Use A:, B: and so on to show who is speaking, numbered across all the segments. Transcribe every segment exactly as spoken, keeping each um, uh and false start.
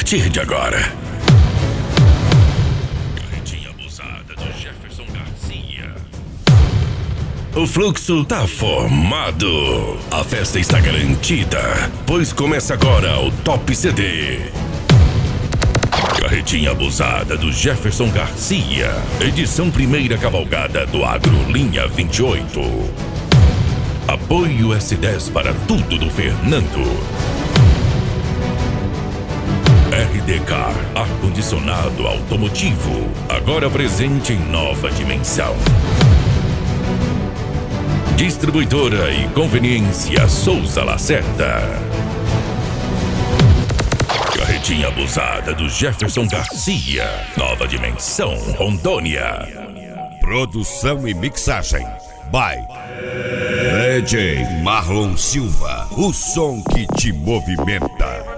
A: partir de agora. Carretinha abusada do Jefferson Garcia. O fluxo tá formado. A festa está garantida, pois começa agora o Top C D. Carretinha abusada do Jefferson Garcia. Edição primeira cavalgada do Agro Linha vinte e oito. Apoio S dez para tudo do Fernando. R D Car, ar-condicionado automotivo, agora presente em nova dimensão. Distribuidora e conveniência Souza Lacerda. Carretinha abusada do Jefferson Garcia, nova dimensão, Rondônia.
B: Produção e mixagem by D J Marlon Silva, o som que te movimenta.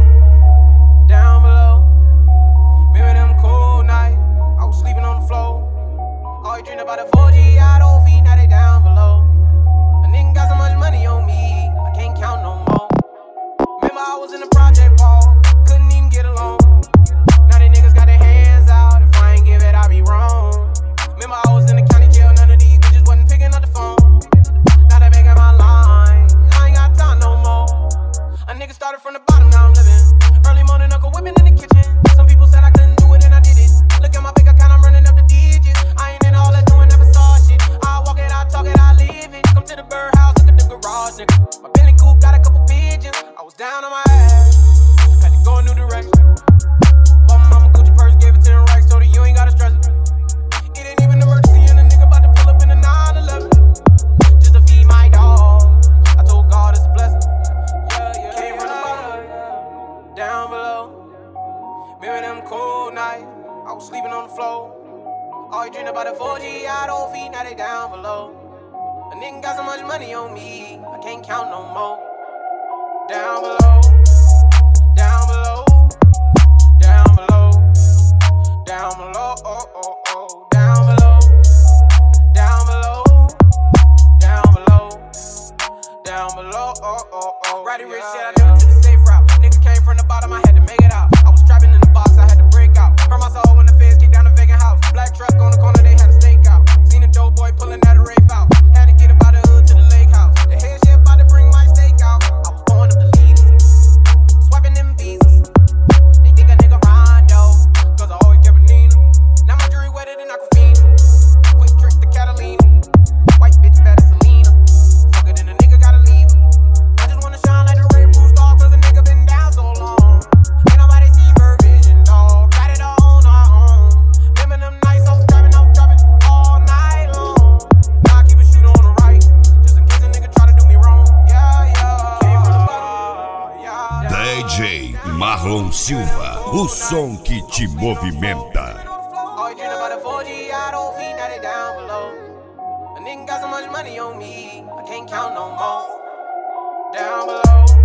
B: D J Marlon Silva, o som que te movimenta.
C: Down below.